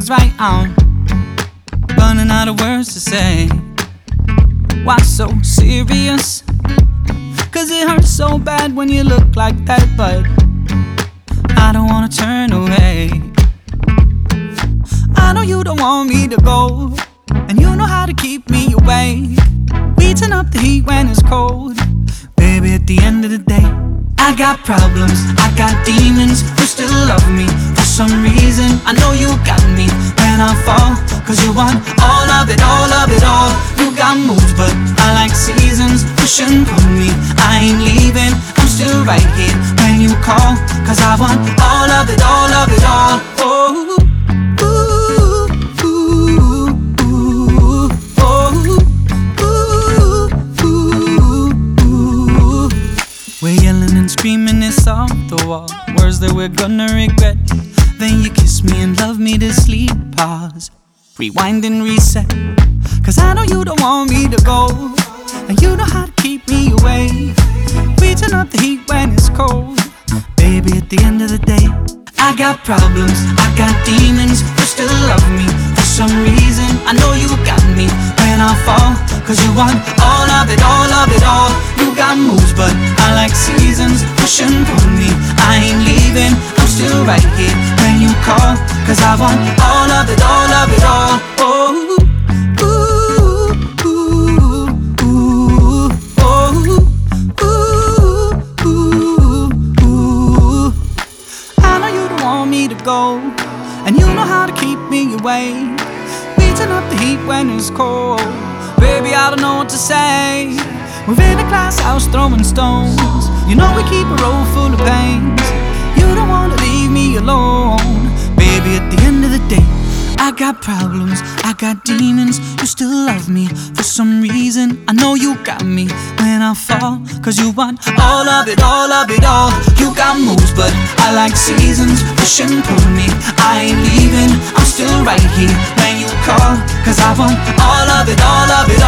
feels right. I'm running out of words to say. Why so serious? Cause it hurts so bad when you look like that, but I don't wanna turn away. I know you don't want me to go, and you know how to keep me awake. We turn up the heat when it's cold. Baby, at the end of the day, I got problems, I got demons who still love me. For some reason, I know you got me when I fall, cause you want all of it, all of it all. You got moves, but I like seasons. Push and pull me, I ain't leaving. I'm still right here when you call, cause I want all of it, all of it all. Oh, we're yelling and screaming, it's off the wall. Words that we're gonna regret. Then you kiss me and love me to sleep. Pause, rewind and reset. Cause I know you don't want me to go, and you know how to keep me away. We turn up the heat when it's cold. Baby, at the end of the day, I got problems, I got demons who still love me. For some reason, I know you got me when I fall, cause you want all of it, all of it all. You got moves, but I like seasons. Push and pull me, I ain't leaving. I'm still right here when you call, cause I want all of it, all of it all. Oh, to go, and you know how to keep me away. We turn up the heat when it's cold. Baby, I don't know what to say. We're in a glass house throwing stones. You know we keep a road full of pains. You don't wanna leave me alone. Baby, at the end of the day, I got problems, I got demons who still love me. For some reason, I know you got me when I fall, cause you want all of it, all of it all. You got moves, but I like seasons. Push and pull me, I ain't leaving. I'm still right here when you call, cause I want all of it, all of it all.